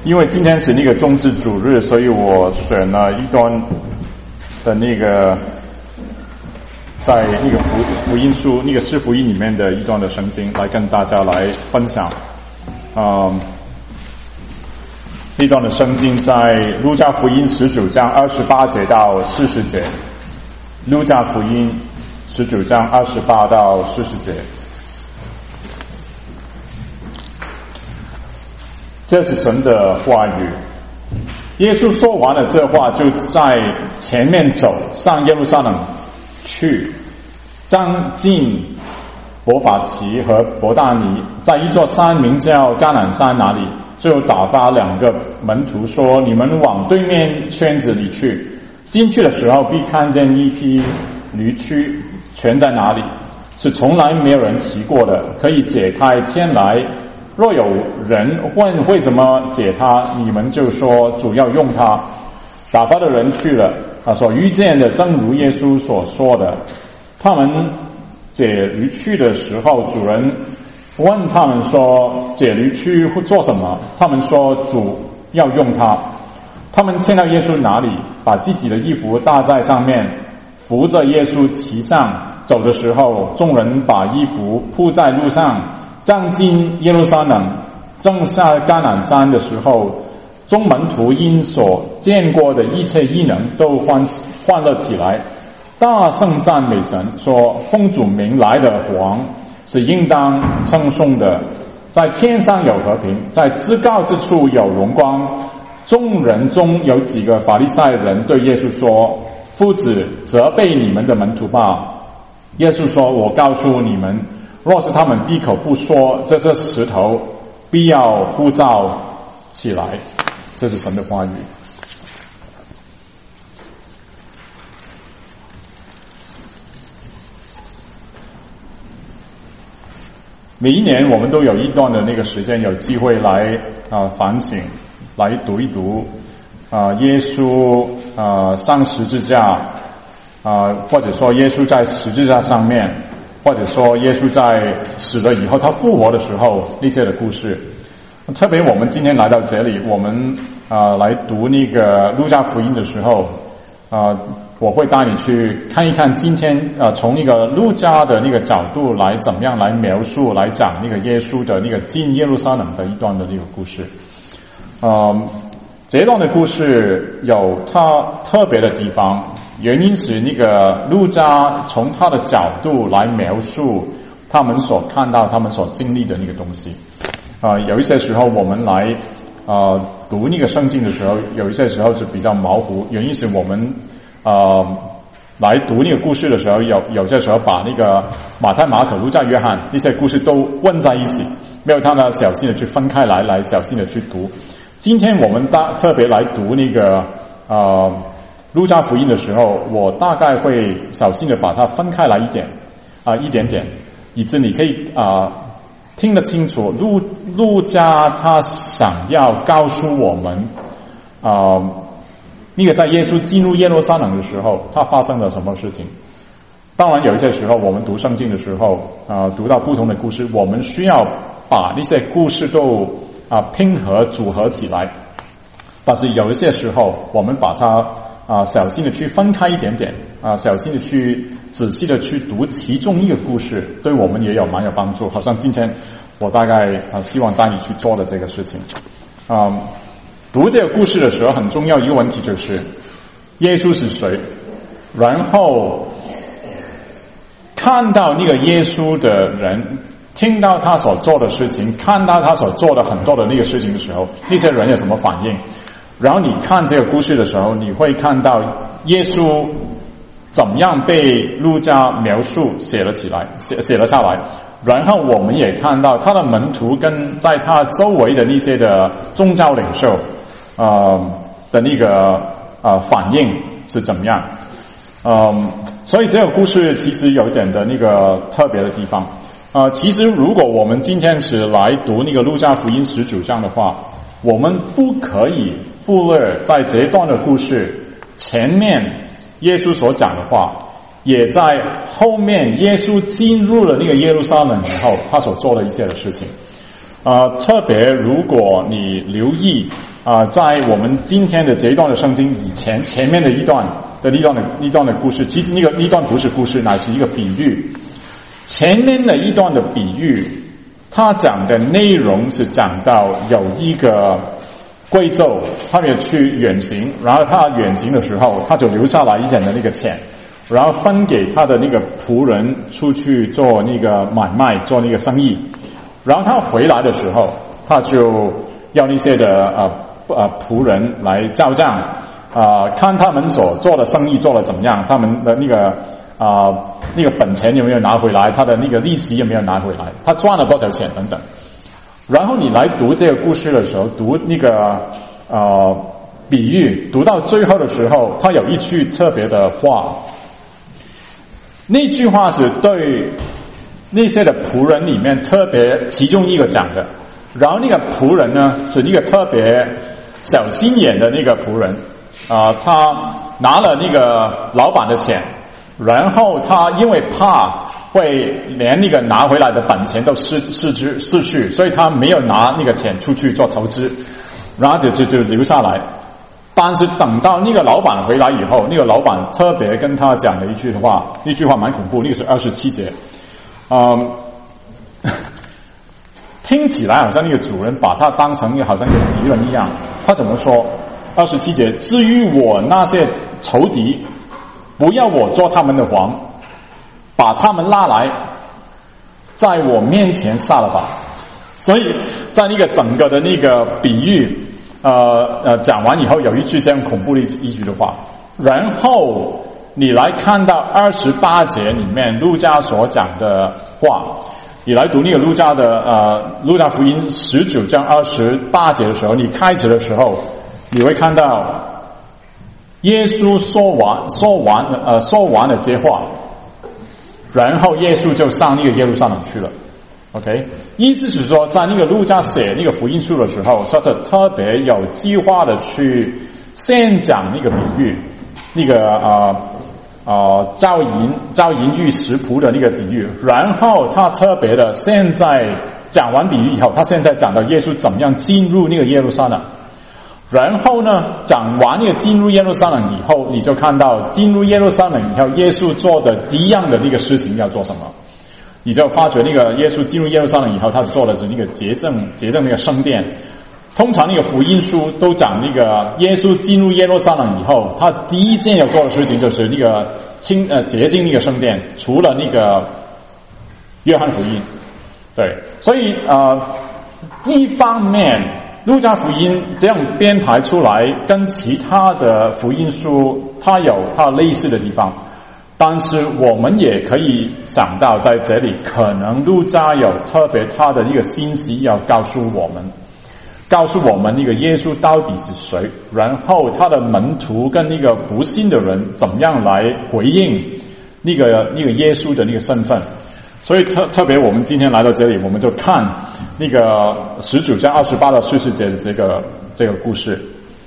因为今天是那个冬至主日，所以我选了一段的那个在那个福音书那个四福音里面的一段的圣经来跟大家来分享。这段的圣经在路加福音19章28节到40节，路加福音19章28到40节。这是神的话语。耶稣说完了这话，就在前面走上耶路撒冷去，将近伯法其和伯大尼，在一座山名叫橄榄山那里，就打发2个门徒说：你们往对面圈子里去，进去的时候必看见一匹驴驹全在那里，是从来没有人骑过的，可以解开牵来。若有人问为什么解它，你们就说主要用它。打发的人去了，所遇见的正如耶稣所说的。他们解驴驹的时候，主人问他们说：解驴驹会做什么？他们说主要用它。他们牵到耶稣那里，把自己的衣服搭在上面，扶着耶稣骑上。走的时候，众人把衣服铺在路上。将近耶路撒冷，正下橄榄山的时候，众门徒因所见过的一切异能都欢乐起来，大声赞美神，说：奉主名来的王是应当称颂的，在天上有和平，在至高之处有荣光。众人中有几个法利赛人对耶稣说：夫子，责备你们的门徒吧。耶稣说：我告诉你们，若是他们闭口不说，这些石头必要呼召起来。这是神的话语。每一年我们都有一段的那个时间有机会来反省，来读一读耶稣上十字架或者说耶稣在十字架上面，或者说耶稣在死了以后他复活的时候那些的故事。特别我们今天来到这里，我们来读那个路加福音的时候我会带你去看一看今天从那个路加的那个角度来怎么样来描述来讲那个耶稣的那个进耶路撒冷的一段的那个故事。这段的故事有它特别的地方，原因是那个路加从他的角度来描述他们所看到他们所经历的那个东西。有一些时候我们来读那个圣经的时候，有一些时候是比较模糊，原因是我们来读那个故事的时候，有些时候把那个马太、马可、路加、约翰那些故事都混在一起，没有他呢小心的去分开来小心的去读。今天我们特别来读那个路加福音的时候，我大概会小心的把它分开来一点点，以致你可以听得清楚路加他想要告诉我们那个在耶稣进入耶路撒冷的时候他发生了什么事情。当然有一些时候我们读圣经的时候读到不同的故事，我们需要把那些故事都拼合组合起来，但是有一些时候我们把它小心的去分开一点点小心的去仔细的去读其中一个故事，对我们也蛮有帮助。好像今天我大概希望带你去做的这个事情。读这个故事的时候很重要一个问题就是耶稣是谁，然后看到那个耶稣的人，听到他所做的事情，看到他所做的很多的那个事情的时候，那些人有什么反应。然后你看这个故事的时候，你会看到耶稣怎么样被路加描述写了下来，然后我们也看到他的门徒跟在他周围的那些的宗教领袖的那个反应是怎么样。所以这个故事其实有一点的那个特别的地方。其实如果我们今天是来读那个路加福音19章的话，我们不可以忽略在这一段的故事前面耶稣所讲的话，也在后面耶稣进入了那个耶路撒冷以后他所做的一些的事情。 特别如果你留意在我们今天的这一段的圣经以前面的一段的故事，其实那个一段不是故事，乃是一个比喻。前面的一段的比喻，他讲的内容是讲到有一个贵胄，他也去远行，然后他远行的时候，他就留下来一点的那个钱，然后分给他的那个仆人出去做那个买卖，做那个生意。然后他回来的时候，他就要那些的仆人来照账，看他们所做的生意做得怎么样，他们的那个本钱有没有拿回来，他的那个利息有没有拿回来，他赚了多少钱等等。然后你来读这个故事的时候，读那个比喻，读到最后的时候，他有一句特别的话，那句话是对那些的仆人里面特别其中一个讲的。然后那个仆人呢，是一个特别小心眼的那个仆人他拿了那个老板的钱，然后他因为怕会连那个拿回来的本钱都失去，所以他没有拿那个钱出去做投资，然后就留下来。但是等到那个老板回来以后，那个老板特别跟他讲了一句话，那句话蛮恐怖，那个是27节。听起来好像那个主人把他当成好像一个敌人一样。他怎么说？27节，至于我那些仇敌，不要我做他们的王，把他们拉来，在我面前杀了吧。所以在那个整个的那个比喻讲完以后，有一句这样恐怖的一句的话，然后你来看到28节里面路加所讲的话，你来读那个路加福音19章28节的时候，你开始的时候，你会看到耶稣说完了这话，然后耶稣就上那个耶路撒冷去了。OK， 意思是说，在那个路加写那个福音书的时候，他就特别有计划的去先讲那个比喻，那个招银玉食仆的那个比喻，然后他特别的现在讲完比喻以后，他现在讲到耶稣怎么样进入那个耶路撒冷。然后呢，讲完那个进入耶路撒冷以后，你就看到进入耶路撒冷以后，耶稣做的第一样的那个事情要做什么？你就发觉那个耶稣进入耶路撒冷以后，他做的是那个洁净那个圣殿。通常那个福音书都讲那个耶稣进入耶路撒冷以后，他第一件要做的事情就是那个洁净那个圣殿，除了那个约翰福音。对，所以一方面路加福音这样编排出来，跟其他的福音书它有它类似的地方，但是我们也可以想到在这里可能路加有特别他的一个信息要告诉我们那个耶稣到底是谁，然后他的门徒跟那个不信的人怎么样来回应那个耶稣的那个身份。所以特别我们今天来到这里，我们就看那个19章28到40节的这个故事。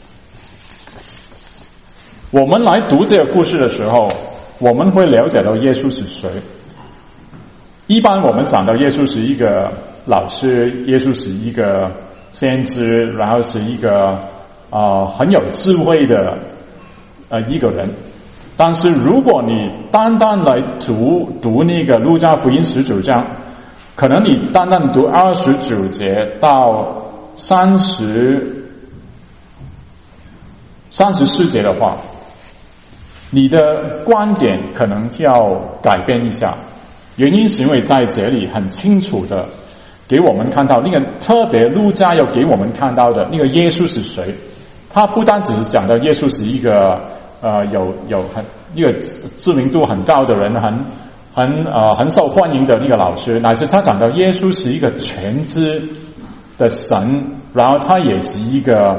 我们来读这个故事的时候，我们会了解到耶稣是谁。一般我们想到耶稣是一个老师，耶稣是一个先知，然后是一个很有智慧的一个人。但是如果你单单来读那个路加福音19章，可能你单单读29节到34节的话，你的观点可能就要改变一下。原因是因为在这里很清楚的给我们看到那个特别路加要给我们看到的那个耶稣是谁。他不单只是讲到耶稣是一个一个知名度很高的人，很受欢迎的那个老师，乃是他讲到耶稣是一个全知的神，然后他也是一个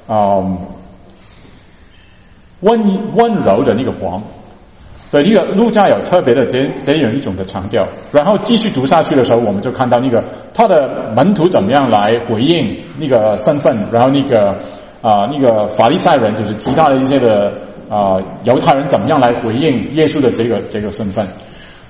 温柔的那个王。对，那个路加有特别的这样一种的强调。然后继续读下去的时候，我们就看到那个他的门徒怎么样来回应那个身份，然后那个法利赛人，就是其他的一些的犹太人怎么样来回应耶稣的这个身份。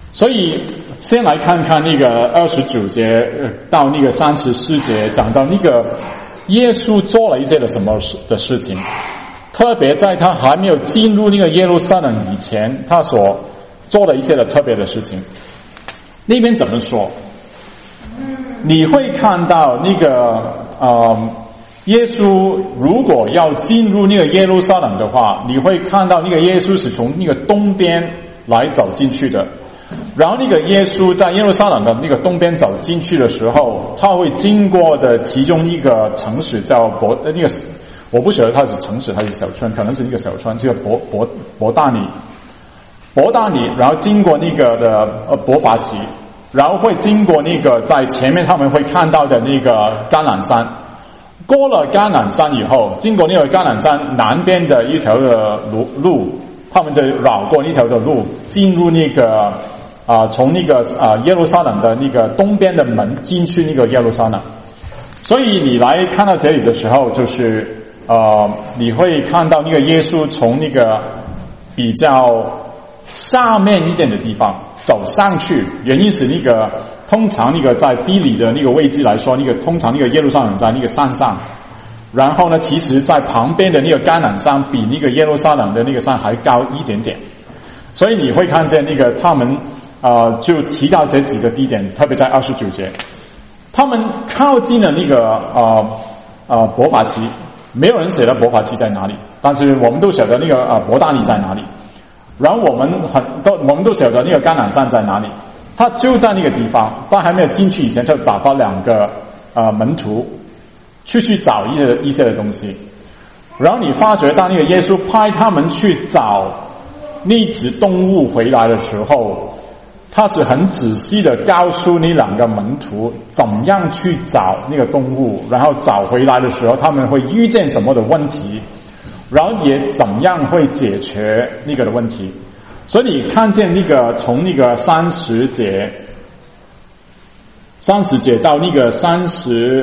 所以先来看看那个29节到那个34节，讲到那个耶稣做了一些的什么的事情，特别在他还没有进入那个耶路撒冷以前，他所做了一些的特别的事情。那边怎么说？你会看到那个耶稣如果要进入那个耶路撒冷的话，你会看到那个耶稣是从那个东边来走进去的。然后那个耶稣在耶路撒冷的那个东边走进去的时候，他会经过的其中一个城市叫那个，我不晓得它是城市还是小村，可能是一个小村，叫伯大尼，然后经过那个的伯法其，然后会经过那个在前面他们会看到的那个橄榄山。过了橄榄山以后，经过那个橄榄山南边的一条的路，他们就绕过一条的路，进入那个从那个耶路撒冷的那个东边的门进去那个耶路撒冷。所以你来看到这里的时候，就是你会看到那个耶稣从那个比较下面一点的地方走上去，原因是那个通常那个在地理的那个位置来说，那个通常那个耶路撒冷在那个山上，然后呢，其实在旁边的那个橄榄山比那个耶路撒冷的那个山还高一点点，所以你会看见那个他们就提到这几个地点，特别在29节，他们靠近了那个伯法其，没有人写到伯法其在哪里，但是我们都晓得那个伯大尼在哪里。然后我们都晓得那个橄榄山在哪里，他就在那个地方，在还没有进去以前就打发两个门徒去找一些的东西。然后你发觉到那个耶稣派他们去找那只动物回来的时候，他是很仔细的告诉那两个门徒怎么样去找那个动物，然后找回来的时候他们会遇见什么的问题，然后也怎么样会解决那个的问题。所以你看见那个从那个30节到那个32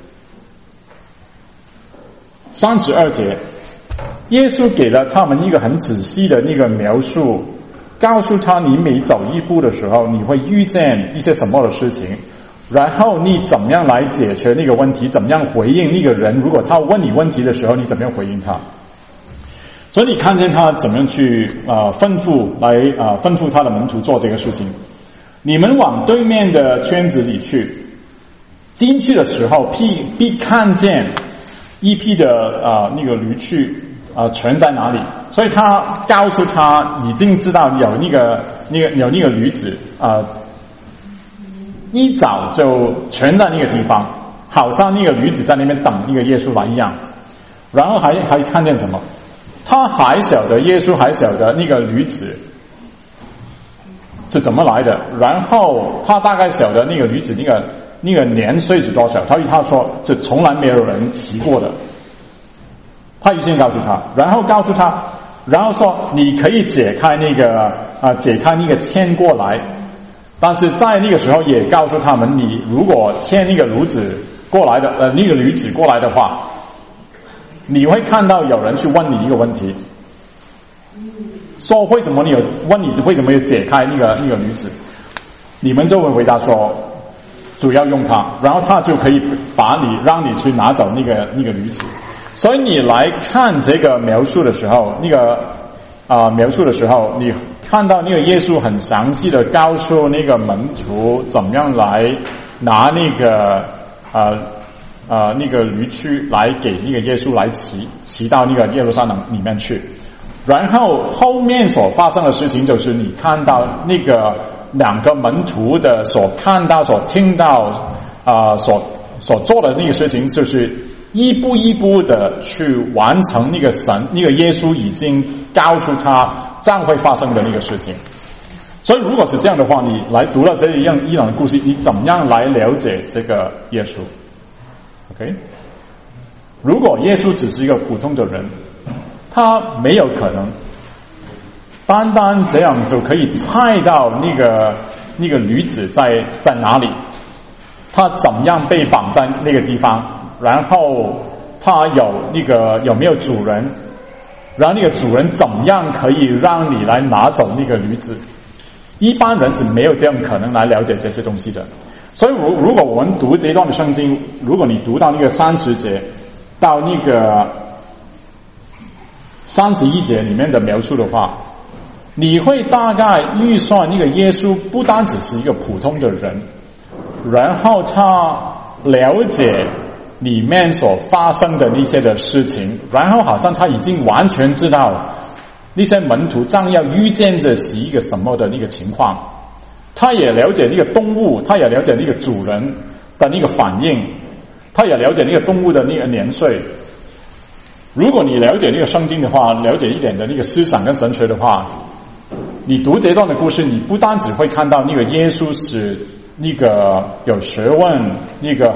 节，耶稣给了他们一个很仔细的那个描述，告诉他你每走一步的时候你会遇见一些什么的事情，然后你怎么样来解决那个问题，怎么样回应那个人，如果他问你问题的时候你怎么样回应他。所以你看见他怎么样去吩咐他的门徒做这个事情。你们往对面的圈子里去，进去的时候必看见一批的那个驴去存在哪里。所以他告诉他已经知道有那个驴子一早就存在那个地方，好像那个驴子在那边等那个耶稣来一样。然后还看见什么？他还晓得，耶稣还晓得那个驴子是怎么来的，然后他大概晓得那个驴子那个年岁是多少，他说是从来没有人骑过的。他预先告诉他，然后说你可以解开那个牵过来，但是在那个时候也告诉他们，你如果牵那个驴子过来的那个驴子过来的话，你会看到有人去问你一个问题，说为什么你为什么有解开那个驴子，你们就会回答说主要用它，然后他就可以让你去拿走那个驴子。所以你来看这个描述的时候，你看到那个耶稣很详细的告诉那个门徒怎么样来拿那个驴驹来给那个耶稣来骑到那个耶路撒冷里面去。然后后面所发生的事情就是你看到那个两个门徒的所看到所听到所做的那个事情，就是一步一步的去完成那个耶稣已经告诉他将会发生的那个事情。所以如果是这样的话，你来读了这样伊朗的故事，你怎么样来了解这个耶稣？ OK， 如果耶稣只是一个普通的人，他没有可能单单这样就可以猜到那个驴子在哪里，他怎么样被绑在那个地方，然后他有没有主人，然后那个主人怎么样可以让你来拿走那个驴子。 一般人是没有这样可能来了解这些东西的。所以如果我们读这段的圣经，如果你读到那个30节到那个31节里面的描述的话，你会大概预算那个耶稣不单只是一个普通的人，然后他了解里面所发生的那些的事情，然后好像他已经完全知道那些门徒将要遇见的是一个什么的那个情况，他也了解那个动物，他也了解那个主人的那个反应，他也了解那个动物的那个年岁。如果你了解那个圣经的话，了解一点的那个思想跟神学的话，你读这段的故事，你不单只会看到那个耶稣是那个有学问，那个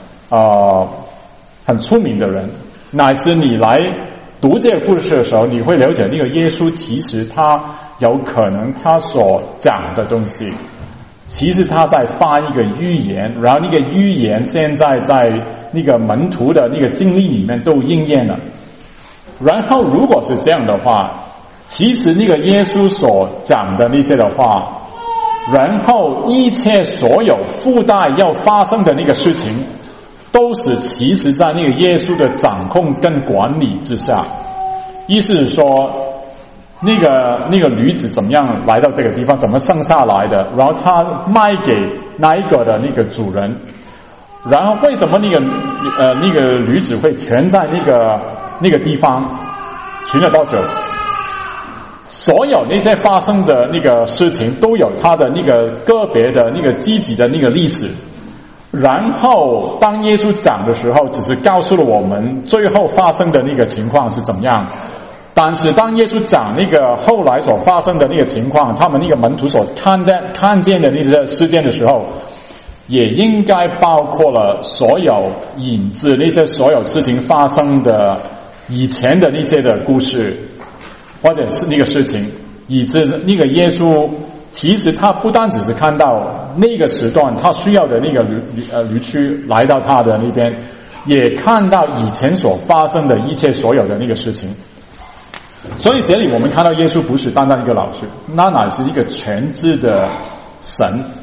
很出名的人，乃是你来读这个故事的时候，你会了解那个耶稣其实他有可能他所讲的东西，其实他在发一个预言，然后那个预言现在在那个门徒的那个经历里面都应验了。然后如果是这样的话，其实那个耶稣所讲的那些的话，然后一切所有附带要发生的那个事情，都是其实在那个耶稣的掌控跟管理之下。意思是说那个驴子怎么样来到这个地方，怎么生下来的，然后他卖给那一个的那个主人，然后为什么那个驴子会全在那个地方存了多久，所有那些发生的那个事情都有它的那个个别的那个积极的那个历史。然后当耶稣讲的时候，只是告诉了我们最后发生的那个情况是怎么样，但是当耶稣讲那个后来所发生的那个情况，他们那个门徒所看见的那些事件的时候，也应该包括了所有影子，那些所有事情发生的以前的那些的故事，或者是那个事情，以致那个耶稣其实他不单只是看到那个时段他需要的那个驴驹来到他的那边，也看到以前所发生的一切所有的那个事情。所以这里我们看到耶稣不是单单一个老师，那乃是一个全知的神。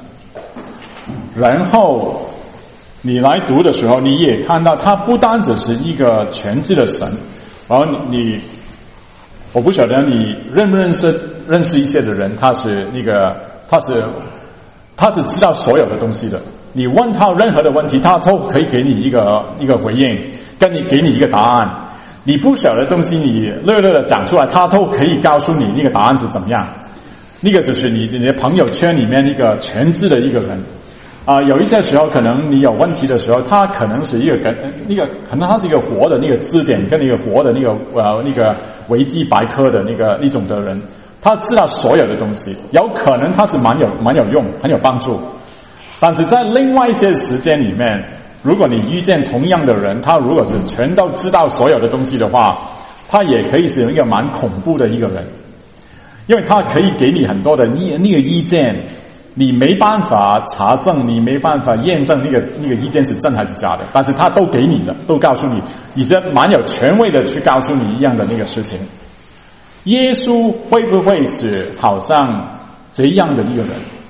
然后你来读的时候，你也看到他不单只是一个全知的神，然后我不晓得你认不认识一些的人，他只知道所有的东西的，你问他任何的问题，他都可以给你一个回应，给你一个答案。你不晓得的东西，你略略的讲出来，他都可以告诉你那个答案是怎么样。那个就是你的朋友圈里面一个全知的一个人。有一些时候可能你有问题的时候，他可能是可能他是一个活的那个字典跟一个活的那个维基百科的那种的人，他知道所有的东西，有可能他是蛮有用，很有帮助。但是在另外一些时间里面，如果你遇见同样的人，他如果是全都知道所有的东西的话，他也可以是一个蛮恐怖的一个人，因为他可以给你很多的那个意见，你没办法查证，你没办法验证那个意见是真还是假的，但是他都给你了，都告诉你，你是蛮有权威的去告诉你一样的那个事情。耶稣会不会是好像这样的一个人？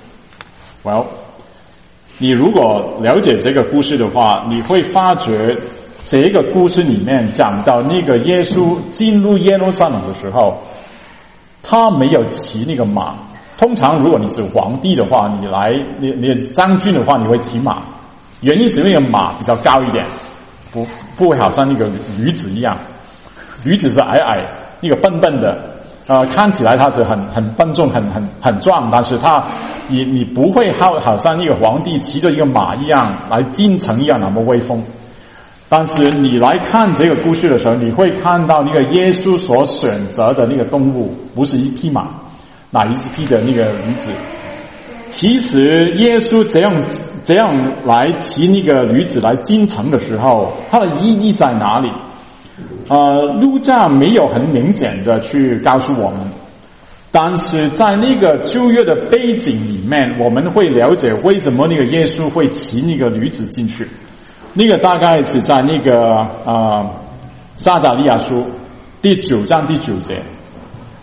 Well， 你如果了解这个故事的话，你会发觉这个故事里面讲到那个耶稣进入耶路撒冷的时候，他没有骑那个马。通常如果你是皇帝的话，你将军的话，你会骑马，原因是那个马比较高一点，不会好像那个驴子一样，驴子是矮那个笨笨的，看起来他是很笨重很壮，但是你不会好像那个皇帝骑着一个马一样来进城一样那么威风。但是你来看这个故事的时候，你会看到那个耶稣所选择的那个动物不是一匹马，那一匹的那个驴子。其实耶稣这样来骑那个驴子来进城的时候，它的意义在哪里？路加没有很明显的去告诉我们，但是在那个旧约的背景里面，我们会了解为什么那个耶稣会骑那个驴子进去。那个大概是在那个撒迦利亚书第9章第9节。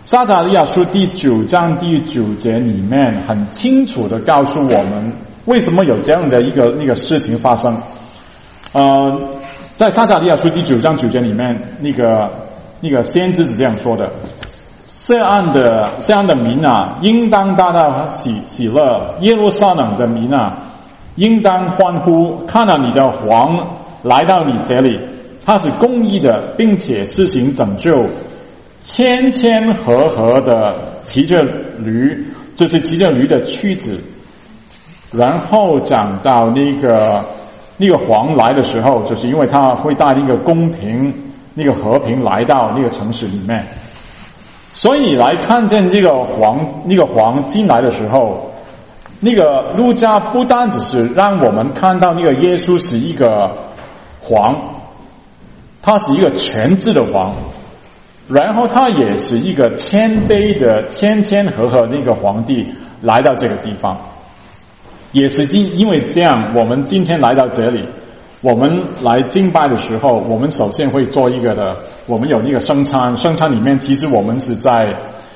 撒迦利亚书第9章第9节里面很清楚的告诉我们为什么有这样的那个事情发生。在撒迦利亚书第9章9节里面，那个先知是这样说的：西安的民啊，应当大大喜乐；耶路撒冷的民啊，应当欢呼。看到你的王来到你这里，他是公义的，并且施行拯救，谦谦和和的骑着驴，就是骑着驴的妻子。然后讲到那个王来的时候，就是因为他会带那个公平、那个和平来到那个城市里面。所以来看见那个王进来的时候，那个路加不单只是让我们看到那个耶稣是一个王，他是一个全智的王，然后他也是一个谦卑的谦谦和和那个皇帝来到这个地方。也是因为这样，我们今天来到这里，我们来敬拜的时候，我们首先会做一个的，我们有那个圣餐，圣餐里面其实我们是在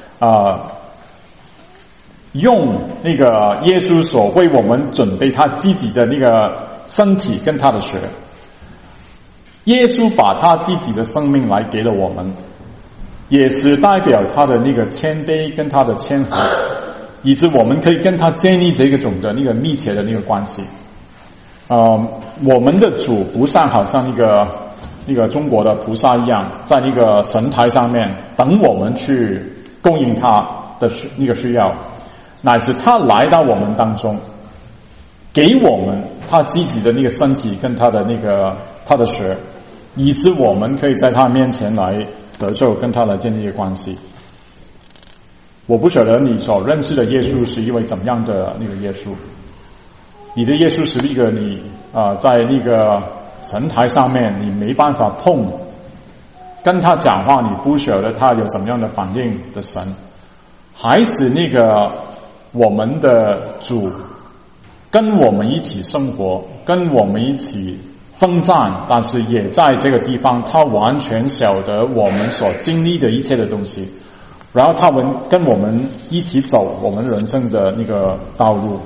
用那个耶稣所为我们准备他自己的那个身体跟他的血，耶稣把他自己的生命来给了我们，也是代表他的那个谦卑跟他的谦和，以致我们可以跟他建立这种的那个密切的那个关系。我们的主不像好像那个中国的菩萨一样，在那个神台上面等我们去供应他的那个需要，乃是他来到我们当中，给我们他自己的那个身体跟他的他的血，以致我们可以在他面前来得救，跟他来建立一个关系。我不晓得你所认识的耶稣是一位怎么样的那个耶稣。你的耶稣是一个你在那个神台上面你没办法碰，跟他讲话你不晓得他有怎么样的反应的神，还是那个我们的主跟我们一起生活，跟我们一起征战，但是也在这个地方他完全晓得我们所经历的一切的东西，然后他们跟我们一起走我们人生的那个道路，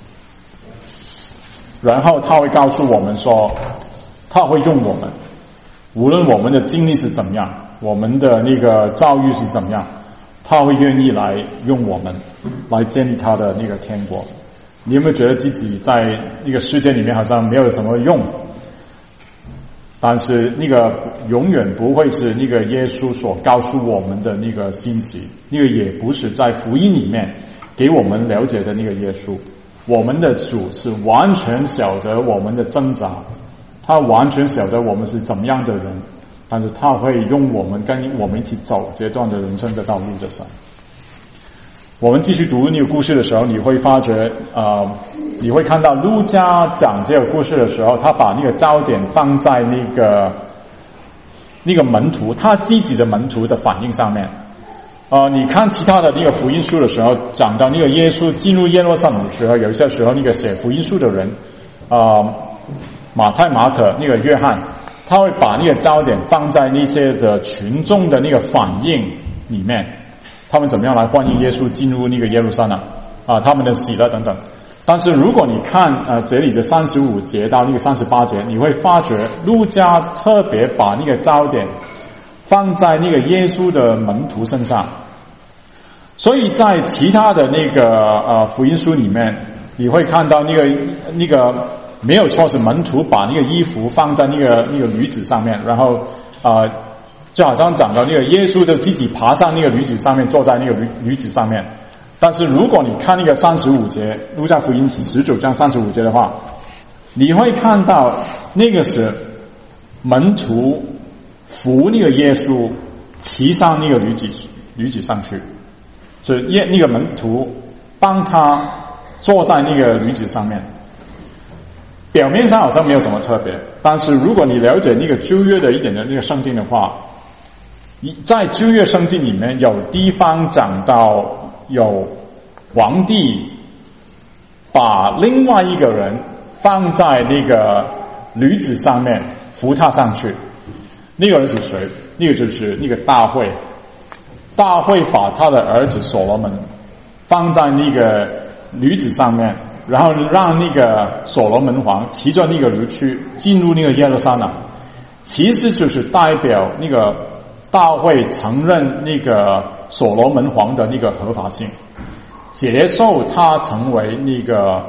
然后他会告诉我们说他会用我们，无论我们的经历是怎么样，我们的那个遭遇是怎么样，他会愿意来用我们来建立他的那个天国。你有没有觉得自己在那个世界里面好像没有什么用？但是那个永远不会是那个耶稣所告诉我们的那个信息，那个也不是在福音里面给我们了解的那个耶稣。我们的主是完全晓得我们的挣扎，他完全晓得我们是怎么样的人，但是他会用我们跟我们一起走这段的人生的道路的神。我们继续读那个故事的时候，你会发觉你会看到路加讲这个故事的时候，他把那个焦点放在那个门徒他自己的门徒的反应上面。你看其他的那个福音书的时候，讲到那个耶稣进入耶路撒冷的时候，有一些时候那个写福音书的人马太、马可、那个约翰，他会把那个焦点放在那些的群众的那个反应里面，他们怎么样来欢迎耶稣进入那个耶路撒冷他们的喜乐等等。但是如果你看这里的35节到那个38节，你会发觉路加特别把那个焦点放在那个耶稣的门徒身上。所以在其他的那个福音书里面，你会看到那个没有错，是门徒把那个衣服放在那个驴子上面，然后就好像讲到那个耶稣就自己爬上那个驴子上面，坐在那个驴子上面。但是如果你看那个35节，路加福音19章35节的话，你会看到那个是门徒扶那个耶稣骑上那个驴子上去，所以那个门徒帮他坐在那个驴子上面。表面上好像没有什么特别，但是如果你了解那个旧约的一点的那个圣经的话，在旧约圣经里面有地方讲到有皇帝把另外一个人放在那个驴子上面扶他上去。那个人是谁？那个就是那个大卫。 大卫把他的儿子所罗门放在那个驴子上面，然后让那个所罗门王骑着那个驴去进入那个耶路撒冷，其实就是代表那个大卫承认那个所罗门王的那个合法性，接受他成为那个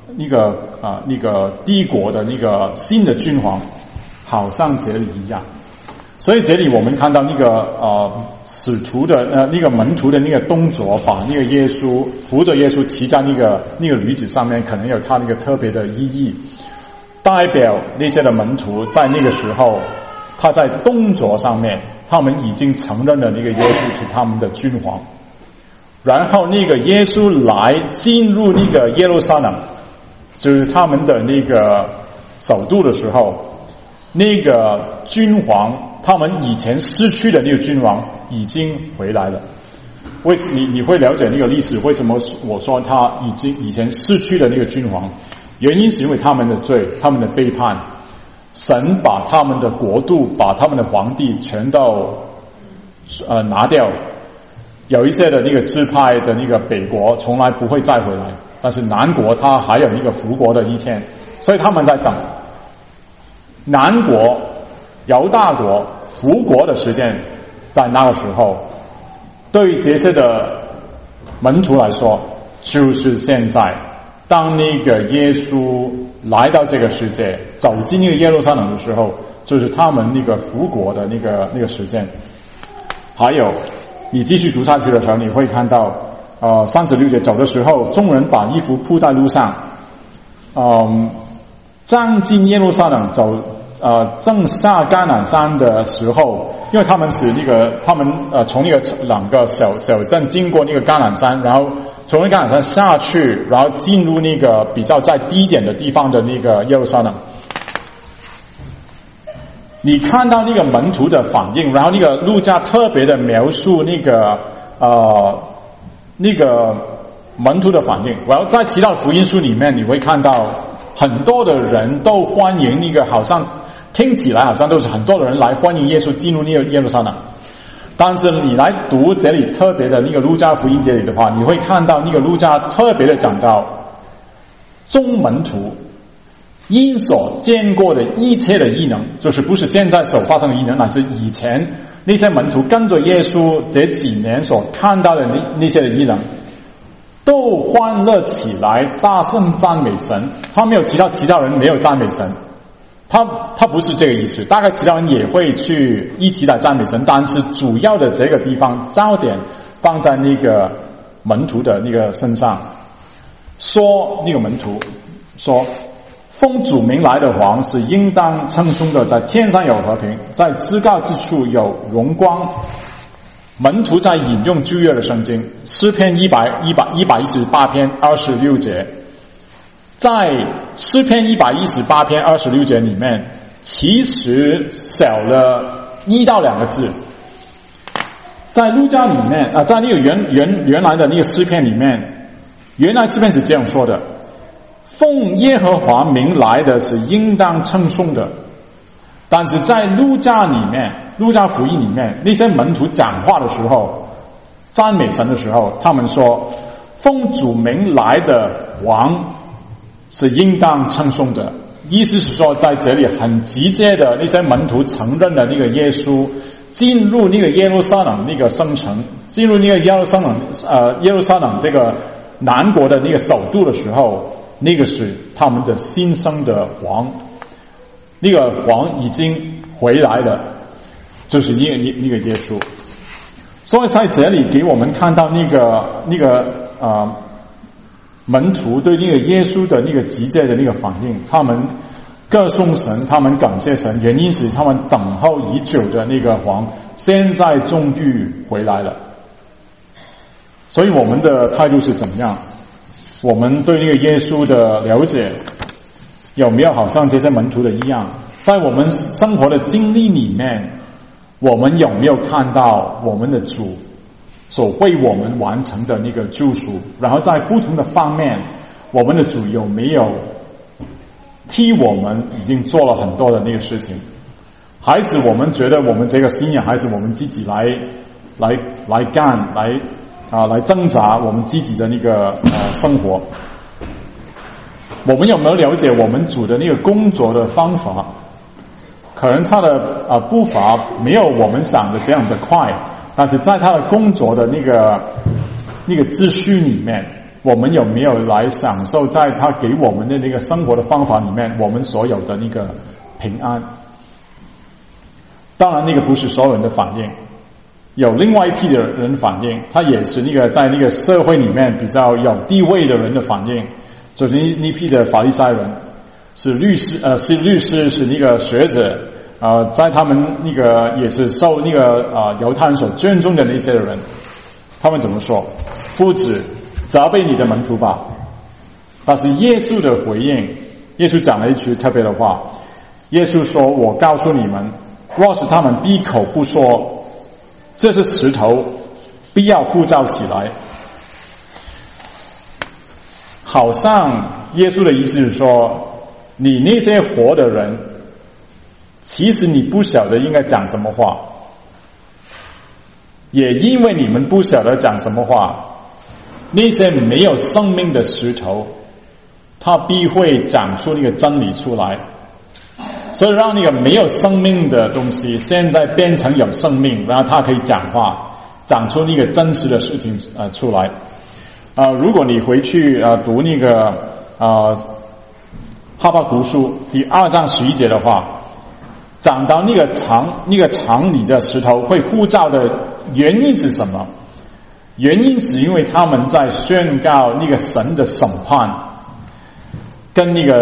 帝国的那个新的君王，好像这里一样。所以这里我们看到那个使徒的那个门徒的那个动作，把那个耶稣扶着耶稣骑在那个驴子上面，可能有他那个特别的意义，代表那些的门徒在那个时候，他在动作上面，他们已经承认了那个耶稣是他们的君王。然后那个耶稣来进入那个耶路撒冷，就是他们的那个首都的时候，那个君王，他们以前失去的那个君王已经回来了。你会了解那个历史，为什么我说他以前失去的那个君王，原因是因为他们的罪，他们的背叛，神把他们的国度，把他们的皇帝全都拿掉。有一些的那个支派的那个北国从来不会再回来，但是南国他还有一个复国的一天，所以他们在等南国犹大国复国的时间。在那个时候，对于这些的门徒来说，就是现在，当那个耶稣来到这个世界，走进那个耶路撒冷的时候，就是他们那个复国的那个时间。还有你继续读下去的时候，你会看到36节，走的时候，众人把衣服铺在路上，将近耶路撒冷走正下橄榄山的时候，因为他们是他们从两个小镇经过那个橄榄山，然后从那个橄榄山下去，然后进入那个比较在低点的地方的那个耶路撒冷。你看到那个门徒的反应，然后那个路加特别的描述那个门徒的反应。然后在其他的福音书里面，你会看到很多的人都欢迎那个，好像听起来好像都是很多的人来欢迎耶稣进入那个耶路撒冷。但是你来读这里特别的那个路加福音这里的话，你会看到那个路加特别的讲到众门徒因所见过的一切的异能，就是不是现在所发生的异能，乃是以前那些门徒跟着耶稣这几年所看到的那些的异能，都欢乐起来，大声赞美神。他没有提到其他人没有赞美神，他不是这个意思。大概其他人也会去一起来赞美神，但是主要的这个地方焦点放在那个门徒的那个身上。说那个门徒说，奉主名来的王是应当称颂的，在天上有和平，在至高之处有荣光。门徒在引用旧约的圣经诗篇118篇26节，在诗篇118篇26节里面，其实少了1到2个字。在路加里面在那个原来的那个诗篇里面，原来诗篇是这样说的：奉耶和华名来的是应当称颂的。但是在路加里面，路加福音里面，那些门徒讲话的时候，赞美神的时候，他们说奉主名来的王是应当称颂的。意思是说，在这里很直接的，那些门徒承认了那个耶稣进入那个耶路撒冷那个圣城，进入那个耶路撒冷这个南国的那个首都的时候，那个是他们的新生的王，那个王已经回来了，就是那个耶稣。所以在这里给我们看到那个门徒对那个耶稣的那个直接的那个反应，他们歌颂神，他们感谢神，原因是他们等候已久的那个王现在终于回来了。所以我们的态度是怎么样？我们对那个耶稣的了解有没有好像这些门徒的一样？在我们生活的经历里面，我们有没有看到我们的主所为我们完成的那个救赎？然后在不同的方面，我们的主有没有替我们已经做了很多的那个事情？还是我们觉得我们这个信仰还是我们自己来来干，来挣扎我们自己的那个生活。我们有没有了解我们主的那个工作的方法？可能他的步伐没有我们想的这样的快，但是在他的工作的那个秩序里面，我们有没有来享受在他给我们的那个生活的方法里面我们所有的那个平安？当然那个不是所有人的反应，有另外一批的人反应，他也是那个在那个社会里面比较有地位的人的反应，就是那批的法利赛人，是律师，是那个学者，在他们那个也是受那个犹太人所尊重的那些人，他们怎么说？夫子，责备你的门徒吧。但是耶稣的回应，耶稣讲了一句特别的话，耶稣说：“我告诉你们，若是他们闭口不说，这是石头，必要呼召起来。”好像耶稣的意思是说，你那些活的人，其实你不晓得应该讲什么话，也因为你们不晓得讲什么话，那些没有生命的石头，它必会长出那个真理出来，所以让那个没有生命的东西现在变成有生命，然后它可以讲话，长出那个真实的事情出来。如果你回去读那个哈巴谷书第2章11节的话，讲到那个场里的石头会呼召的原因是什么？原因是因为他们在宣告那个神的审判，跟对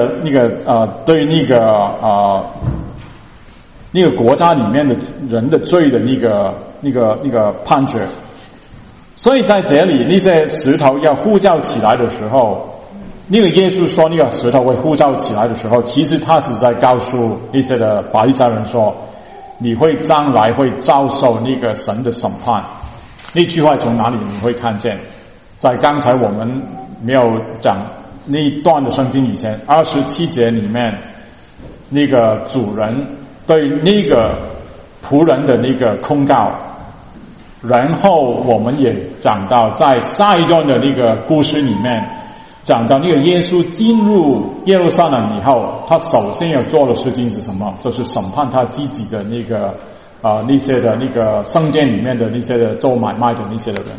那个国家里面的人的罪的那个判决。所以在这里，那些石头要呼召起来的时候，那个耶稣说那个石头会呼召起来的时候，其实他是在告诉一些的法利赛人说，你会将来会遭受那个神的审判。那句话从哪里你会看见？在刚才我们没有讲那一段的圣经以前，27节里面，那个主人对那个仆人的那个控告。然后我们也讲到在下一段的那个故事里面，讲到那个耶稣进入耶路撒冷以后，他首先要做的事情是什么？就是审判他自己的那个那些的那个圣殿里面的那些的做买卖的那些的人。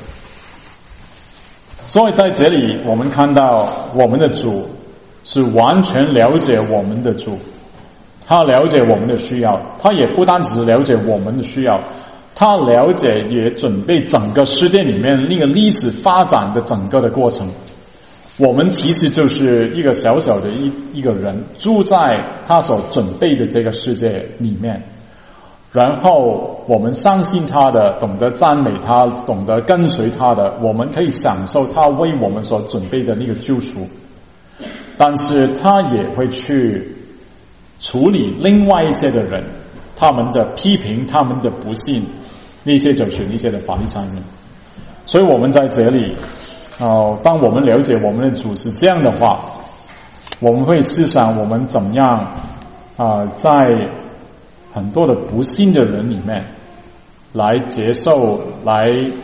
所以在这里我们看到我们的主是完全了解我们的主，他了解我们的需要，他也不单只是了解我们的需要，他了解也准备整个世界里面那个历史发展的整个的过程。我们其实就是一个小小的一个人，住在他所准备的这个世界里面，然后我们相信他的，懂得赞美他，懂得跟随他的，我们可以享受他为我们所准备的那个救赎。但是他也会去处理另外一些的人，他们的批评，他们的不信，那些就是那些的法利赛人。所以我们在这里当我们了解我们的主是这样的话，我们会思想我们怎么样在很多的不信的人里面来接受，来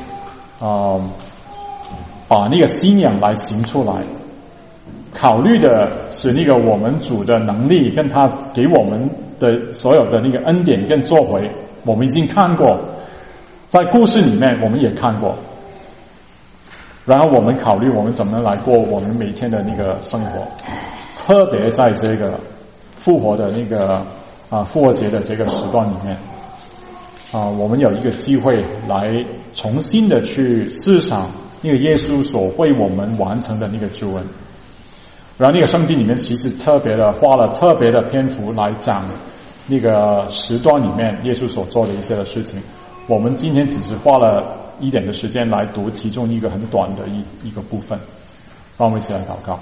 把那个信仰来行出来。考虑的是那个我们主的能力跟他给我们的所有的那个恩典跟作为，我们已经看过，在故事里面我们也看过，然后我们考虑我们怎么来过我们每天的那个生活，特别在这个复活的那个复活节的这个时段里面我们有一个机会来重新的去思想那个耶稣所为我们完成的那个救恩。然后那个圣经里面其实特别的花了特别的篇幅来讲那个时段里面耶稣所做的一些的事情，我们今天只是花了一点的时间来读其中一个很短的一个部分。让我们一起来祷告。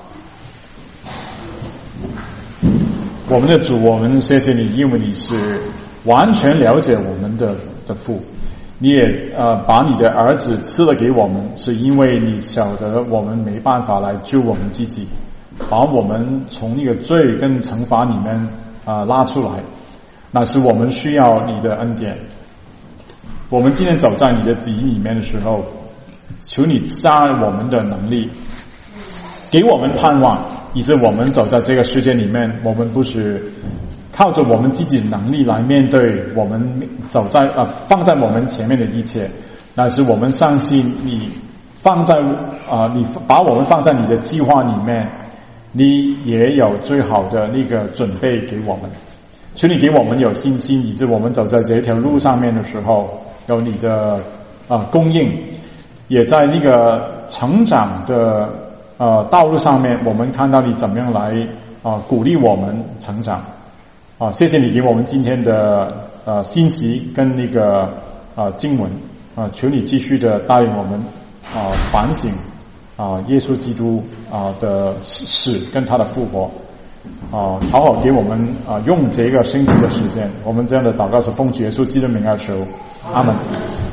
我们的主，我们谢谢你，因为你是完全了解我们的父，你也把你的儿子赐了给我们，是因为你晓得我们没办法来救我们自己，把我们从那个罪跟惩罚里面拉出来，那是我们需要你的恩典。 我们今天走在你的旨意里面的时候，求你加我们的能力，给我们盼望，以致我们走在这个世界里面，我们不是靠着我们自己的能力来面对我们放在我们前面的一切，乃是我们相信你你把我们放在你的计划里面，你也有最好的那个准备给我们。求你给我们有信心，以致我们走在这条路上面的时候，有你的供应，也在那个成长的道路上面，我们看到你怎么样来鼓励我们成长。谢谢你给我们今天的信息跟那个经文求你继续的带领我们反省耶稣基督的死跟他的复活，好好给我们用这个星期的时间。我们这样的祷告是奉主耶稣基督的名而求，阿们。